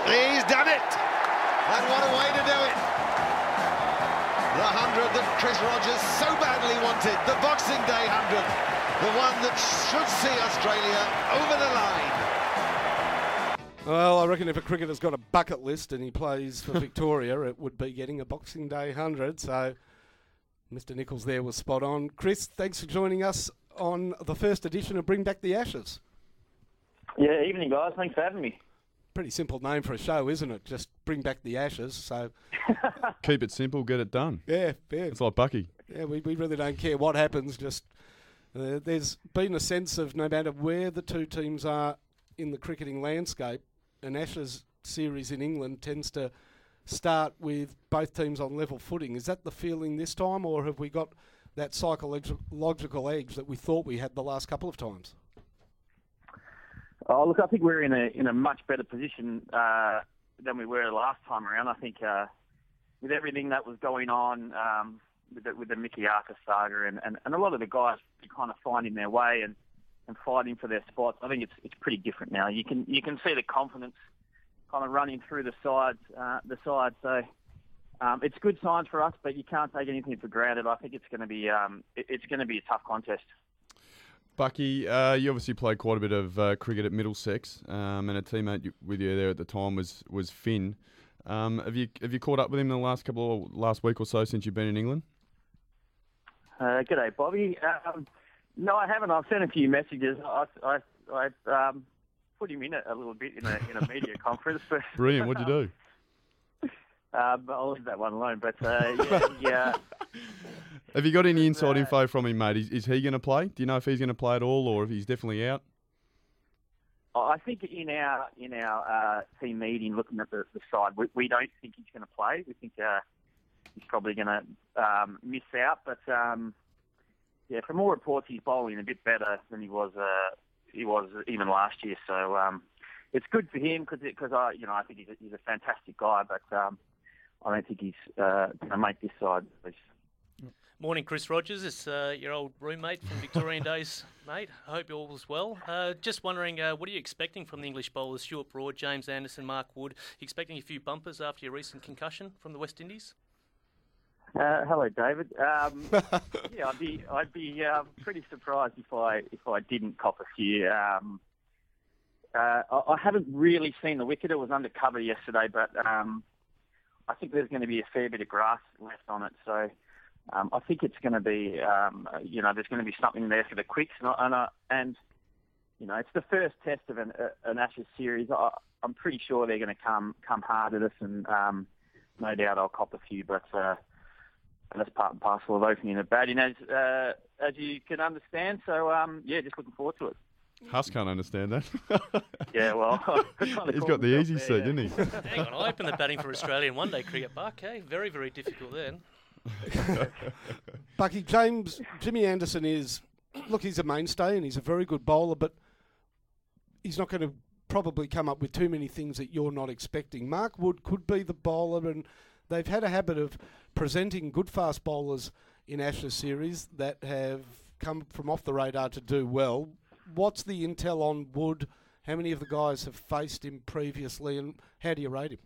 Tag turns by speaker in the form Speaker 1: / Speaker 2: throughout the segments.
Speaker 1: He's done it! And what a way to do it! The 100 that Chris Rogers so badly wanted, the Boxing Day 100, the one that should see Australia over the line.
Speaker 2: Well, I reckon if a cricketer's got a bucket list and he plays for Victoria, it would be getting a Boxing Day 100. So Mr. Nichols there was spot on. Chris, thanks for joining us on the first edition of Bring Back the Ashes.
Speaker 3: Yeah, evening guys. Thanks for having me.
Speaker 2: Pretty simple name for a show, isn't it? Just Bring Back the Ashes. So
Speaker 4: keep it simple, get it done.
Speaker 2: Yeah.
Speaker 4: It's like Bucky.
Speaker 2: Yeah, we really don't care what happens. Just there's been a sense of no matter where the two teams are in the cricketing landscape, an Ashes series in England tends to start with both teams on level footing. Is that the feeling this time, or have we got that psychological edge that we thought we had the last couple of times?
Speaker 3: Oh, look, I think we're in a much better position than we were last time around. I think with everything that was going on with the Mickey Arthur saga and a lot of the guys kind of finding their way and fighting for their spots, I think it's pretty different now. You can see the confidence kind of running through the sides. So it's good signs for us, but you can't take anything for granted. I think it's going to be a tough contest.
Speaker 4: Bucky, you obviously played quite a bit of cricket at Middlesex, and a teammate with you there at the time was Finn. Have you caught up with him in the last week or so since you've been in England?
Speaker 3: G'day, Bobby. No, I haven't. I've sent a few messages. I put him in a little bit in a media conference. But,
Speaker 4: brilliant. What'd you do?
Speaker 3: I'll leave that one alone. But yeah.
Speaker 4: Have you got any inside info from him, mate? Is he going to play? Do you know if he's going to play at all, or if he's definitely out?
Speaker 3: I think in our team meeting, looking at the side, we don't think he's going to play. We think he's probably going to miss out. But yeah, from all reports, he's bowling a bit better than he was even last year. So it's good for him because I think he's a fantastic guy. But I don't think he's going to make this side.
Speaker 5: Morning, Chris Rogers. It's your old roommate from Victorian days, mate. I hope you're all well. Just wondering, what are you expecting from the English bowlers, Stuart Broad, James Anderson, Mark Wood? You expecting a few bumpers after your recent concussion from the West Indies?
Speaker 3: Hello, David. Yeah, I'd be pretty surprised if I didn't cop a few. I haven't really seen the wicket. It was under cover yesterday, but I think there's going to be a fair bit of grass left on it. So I think it's going to be, there's going to be something there for the quicks. And it's the first test of an Ashes series. I'm pretty sure they're going to come hard at us, and no doubt I'll cop a few. But that's part and parcel of opening a batting, as you can understand. So yeah, just looking forward to it.
Speaker 4: Huss can't understand that.
Speaker 3: Yeah, well,
Speaker 4: he's got the easy seat, didn't he?
Speaker 5: Hang on, I opened the batting for Australia in one-day cricket, Buck. Hey, very, very difficult then.
Speaker 2: Bucky, Jimmy Anderson he's a mainstay and he's a very good bowler, but he's not going to probably come up with too many things that you're not expecting. Mark Wood could be the bowler, and they've had a habit of presenting good fast bowlers in Ashes series that have come from off the radar to do well. What's the intel on Wood? How many of the guys have faced him previously, and how do you rate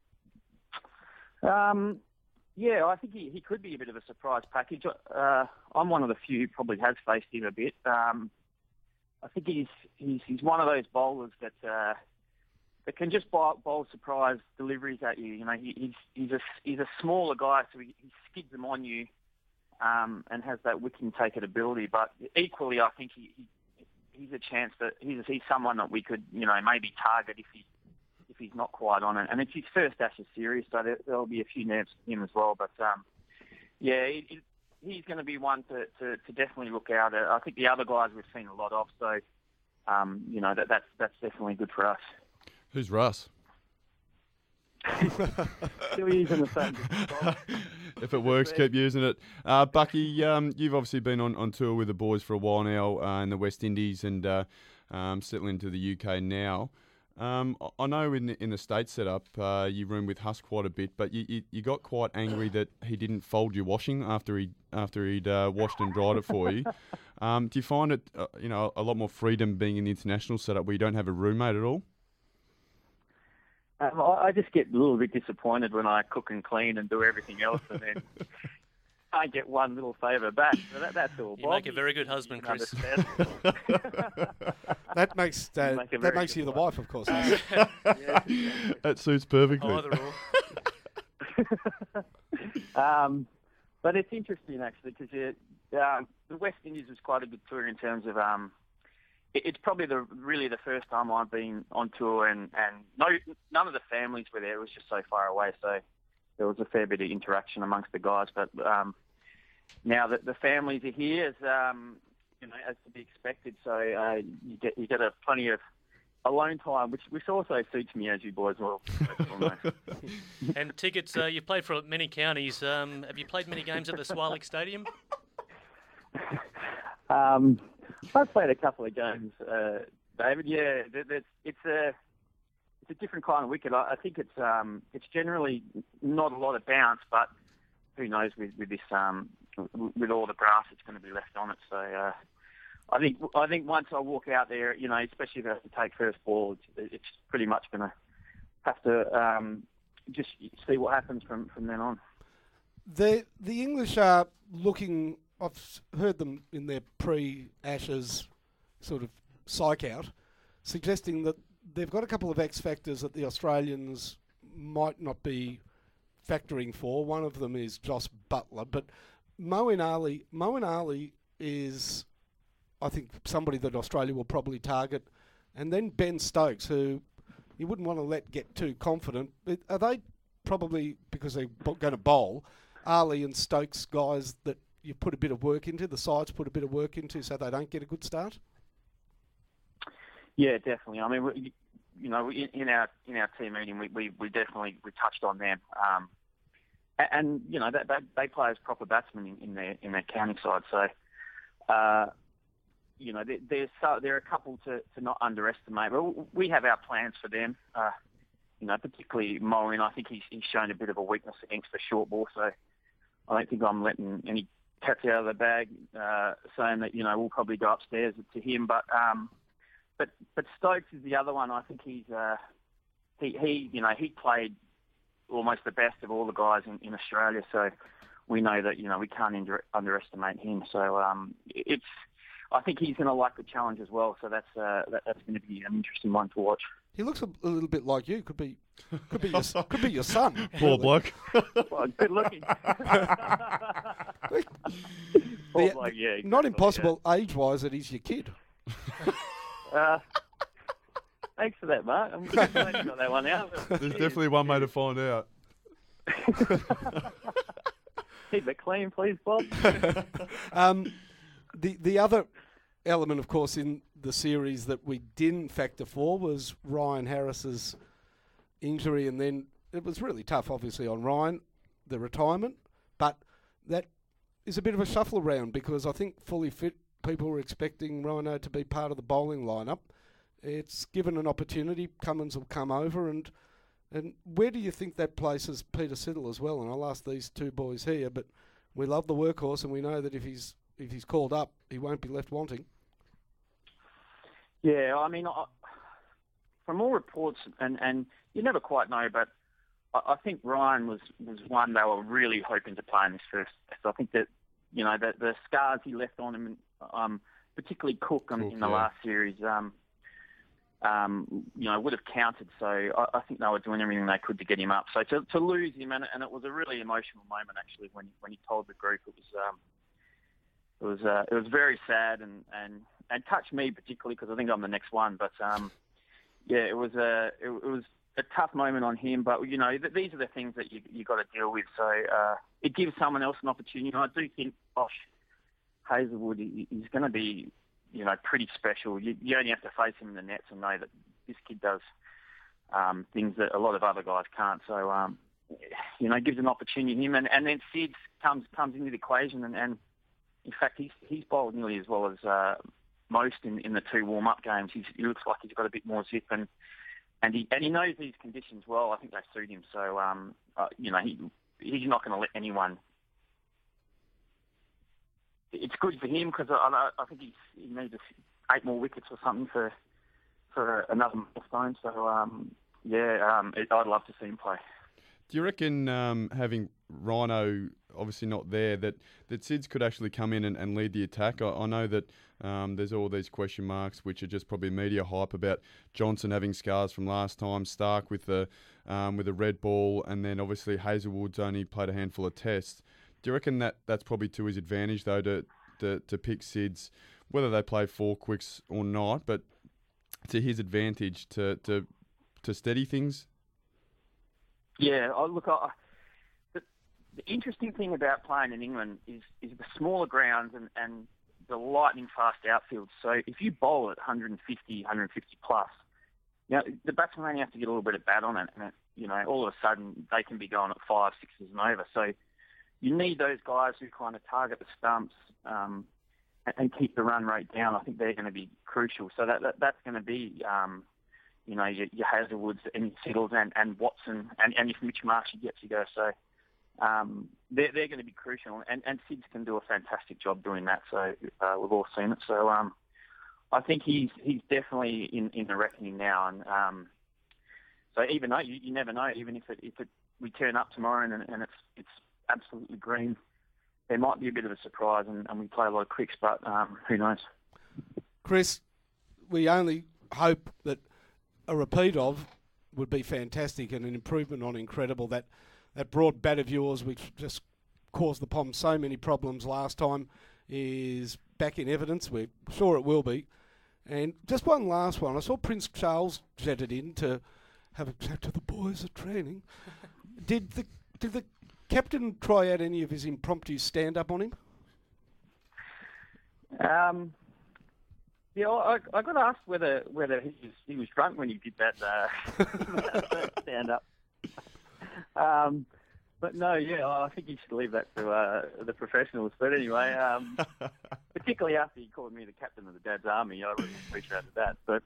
Speaker 2: him?
Speaker 3: Yeah, I think he could be a bit of a surprise package. I'm one of the few who probably has faced him a bit. I think he's one of those bowlers that can just bowl surprise deliveries at you. You know, he's a smaller guy, so he skids them on you, and has that wicking take it ability. But equally, I think he's a chance that he's someone that we could maybe target if he's not quite on it. And it's his first Ashes series, so there'll be a few nerves for him as well. But, yeah, he's going to be one to definitely look out at. I think the other guys we've seen a lot of, so, that's definitely good for us.
Speaker 4: Who's Russ?
Speaker 3: Still using the same.
Speaker 4: If it works, keep using it. Bucky, you've obviously been on tour with the boys for a while now in the West Indies and settling into the UK now. I know in the state setup you roomed with Huss quite a bit, but you got quite angry that he didn't fold your washing after he'd washed and dried it for you. Do you find it a lot more freedom being in the international setup where you don't have a roommate at all?
Speaker 3: I just get a little bit disappointed when I cook and clean and do everything else, and then I get one little favour back. So that's all.
Speaker 5: You make a very good husband, Chris.
Speaker 2: That makes you the wife, of course.
Speaker 3: Yeah, exactly.
Speaker 4: That suits perfectly.
Speaker 5: Either or.
Speaker 3: But it's interesting actually because the West Indies was quite a good tour in terms of it's probably really the first time I've been on tour, and none of the families were there. It was just so far away, so there was a fair bit of interaction amongst the guys. But now that the families are here, as to be expected, so you get plenty of alone time, which also suits me, as you boys will know.
Speaker 5: And tickets, you played for many counties. Have you played many games at the Swarlick Stadium?
Speaker 3: I've played a couple of games, David. Yeah, it's a different kind of wicket. I think it's generally not a lot of bounce, but who knows with this with all the grass that's going to be left on it. So I think once I walk out there, especially if I have to take first ball, it's pretty much going to have to just see what happens from then on.
Speaker 2: The English are looking. I've heard them in their pre-Ashes sort of psych out, suggesting that they've got a couple of X factors that the Australians might not be factoring for. One of them is Joss Butler, but Moeen Ali is, I think, somebody that Australia will probably target, and then Ben Stokes, who you wouldn't want to let get too confident. Are they probably, because they're going to bowl, Ali and Stokes guys that you put a bit of work into, the sides put a bit of work into, so they don't get a good start?
Speaker 3: Yeah, definitely. I mean, in our team meeting, we definitely touched on them, and they play as proper batsmen in their county side. So, there are a couple to not underestimate. But we have our plans for them. Particularly Moeen. I think he's shown a bit of a weakness against the short ball. So I don't think I'm letting any cats out of the bag, saying that we'll probably go upstairs to him. But Stokes is the other one. I think he played almost the best of all the guys in Australia. So we know that we can't underestimate him. So I think he's going to like the challenge as well. So that's going to be an interesting one to watch.
Speaker 2: He looks a little bit like you. Could be your son.
Speaker 4: Poor bloke.
Speaker 3: Well, good looking.
Speaker 2: Exactly, not impossible age-wise that he's your kid.
Speaker 3: Thanks for that, Mark. I'm glad you got that one out.
Speaker 4: There's definitely one way to find out.
Speaker 3: Keep it clean, please, Bob.
Speaker 2: The other element, of course, in the series that we didn't factor for was Ryan Harris's injury, and then it was really tough, obviously, on Ryan, the retirement, but that is a bit of a shuffle around because I think fully fit people were expecting Rhino to be part of the bowling lineup. It's given an opportunity. Cummins will come over, and where do you think that places Peter Siddle as well? And I'll ask these two boys here, but we love the workhorse, and we know that if he's called up, he won't be left wanting.
Speaker 3: Yeah, I mean, from all reports, and you never quite know, but I think Ryan was one they were really hoping to play in this first test. I think that, the scars he left on him, particularly Cook in the last series, would have counted. So I think they were doing everything they could to get him up. So to lose him, and it was a really emotional moment actually when he told the group. It was very sad and touched me particularly because I think I'm the next one. But it was a tough moment on him. But these are the things that you got to deal with. So it gives someone else an opportunity. I do think Josh Hazlewood is going to be pretty special. You only have to face him in the nets and know that this kid does things that a lot of other guys can't. So gives an opportunity to him, and then Sid comes into the equation, and in fact he's bowled nearly as well as most in the two warm-up games. He looks like he's got a bit more zip, and he knows these conditions well. I think they suit him. So he's not going to let anyone. It's good for him because I think he needs 8 more wickets or something for another milestone. So I'd love to see him play.
Speaker 4: Do you reckon having Rhino obviously not there, that Sids could actually come in and lead the attack? I know that there's all these question marks, which are just probably media hype about Johnson having scars from last time, Stark with the red ball, and then obviously Hazelwood's only played a handful of tests. Do you reckon that's probably to his advantage though to pick Sids, whether they play 4 quicks or not, but to his advantage to steady things?
Speaker 3: Yeah, the interesting thing about playing in England is the smaller grounds and the lightning fast outfield. So if you bowl at 150 plus, the batsmen only have to get a little bit of bat on it, and all of a sudden they can be going at 5, 6s and over. So you need those guys who kind of target the stumps and keep the run rate down. I think they're going to be crucial. So that's going to be your Hazlewoods and Siddles and Watson, and if Mitch Marsh gets to go. So they're going to be crucial, and Sids can do a fantastic job doing that. So we've all seen it. So I think he's definitely in the reckoning now. And so even though you never know, even if we turn up tomorrow and it's absolutely green, there might be a bit of a surprise and we play a lot of quicks, but who knows?
Speaker 2: Chris, we only hope that a repeat of would be fantastic and an improvement on incredible. That broad bat of yours, which just caused the Poms so many problems last time, is back in evidence. We're sure it will be. And just one last one. I saw Prince Charles jetted in to have a chat to the boys at training. Did the captain try out any of his impromptu stand-up on him?
Speaker 3: Yeah, I got asked whether he was drunk when he did that stand-up. But no, I think you should leave that to the professionals. But anyway, particularly after he called me the captain of the Dad's Army, I really appreciated that. But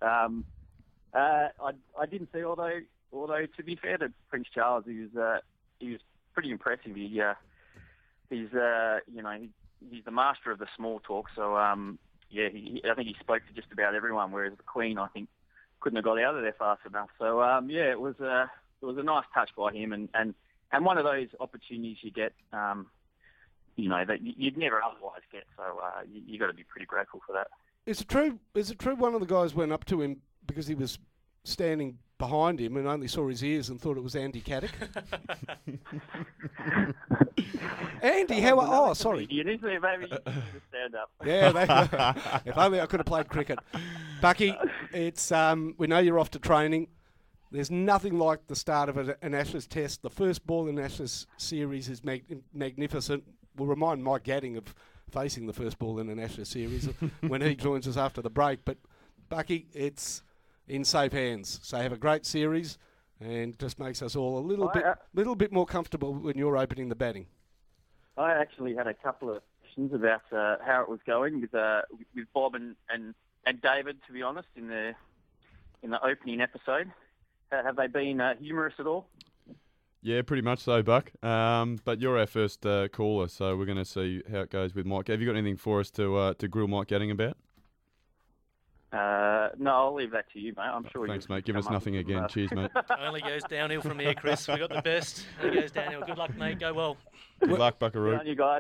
Speaker 3: I didn't see, although to be fair to Prince Charles, he was pretty impressive. He's the master of the small talk. So I think he spoke to just about everyone, whereas the Queen, I think, couldn't have got out of there fast enough. So it was a nice touch by him, and one of those opportunities you get, that you'd never otherwise get. So you got to be pretty grateful for that.
Speaker 2: Is it true one of the guys went up to him because he was standing behind him and only saw his ears and thought it was Andy Caddick? Andy, how are... Oh, sorry.
Speaker 3: Maybe you stand up.
Speaker 2: Yeah, if only I could have played cricket. Bucky, it's we know you're off to training. There's nothing like the start of an Ashes test. The first ball in Ashes series is magnificent. We'll remind Mike Gadding of facing the first ball in an Ashes series when he joins us after the break. But, Bucky, it's in safe hands. So have a great series, and just makes us all a little bit more comfortable when you're opening the batting.
Speaker 3: I actually had a couple of questions about how it was going with Bob and David, to be honest, in the opening episode. Have they been humorous at all?
Speaker 4: Yeah, pretty much so, Buck. But you're our first caller, so we're going to see how it goes with Mike. Have you got anything for us to grill Mike Gadding about?
Speaker 3: No, I'll leave that to you, mate. I'm sure.
Speaker 4: Thanks, mate. Give us nothing again. Cheers, mate.
Speaker 5: Only goes downhill from here, Chris. We got the best. Only goes downhill. Good luck, mate. Go well.
Speaker 4: Good luck, Buckaroo.
Speaker 3: Good on you guys.